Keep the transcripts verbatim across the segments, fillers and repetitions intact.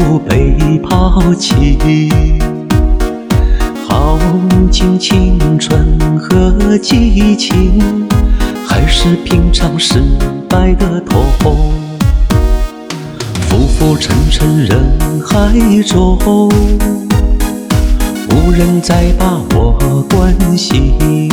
处被抛弃。耗尽青春和激情，还是品尝失败的痛。浮浮沉沉人海中，无人再把我关心。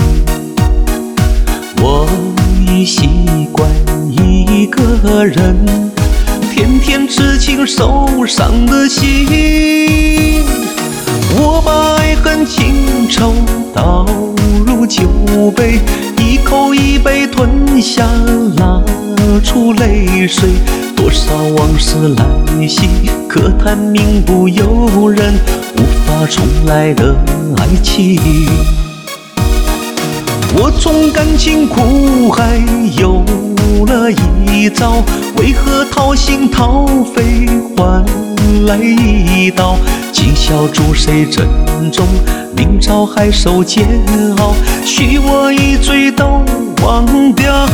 我已习惯一个人，天天痴情受伤的心。我把爱恨情仇倒入酒杯，一口一杯吞下，拉出泪水。多少往事来袭，可叹命不由人，无法重来的爱情。我从感情苦海游了一遭，为何掏心掏肺换来一刀？今宵祝谁珍重，明朝还受煎熬，许我一醉都忘掉。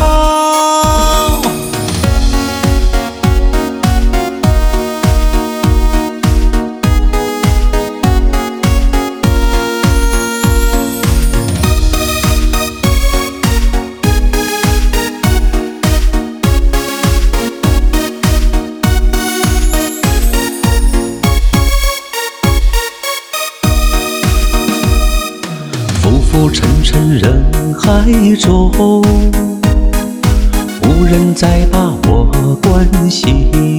浮浮沉沉人海中，无人再把我关心。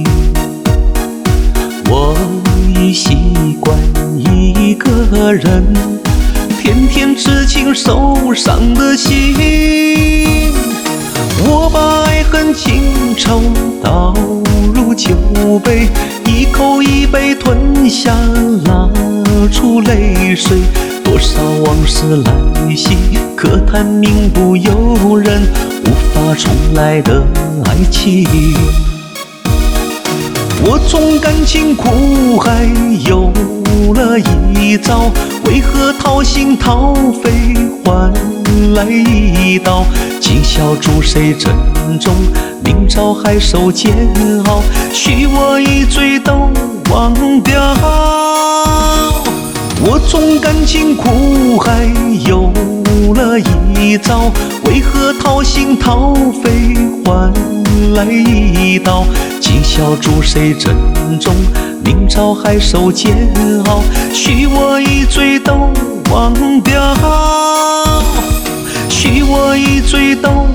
我已习惯一个人，天天痴情受伤的心。我把爱恨情仇倒入酒杯，一口一杯吞下，拉出泪水。多少往事来袭，可叹命不由人，无法重来的爱情。我从感情苦海游了一遭，为何掏心掏肺换来一刀？今宵祝谁珍重，明朝还受煎熬，许我一醉都忘掉。我从感情苦海游了一遭，为何掏心掏肺换来一刀？今宵祝谁珍重，明朝还受煎熬，许我一醉都忘掉，许我一醉都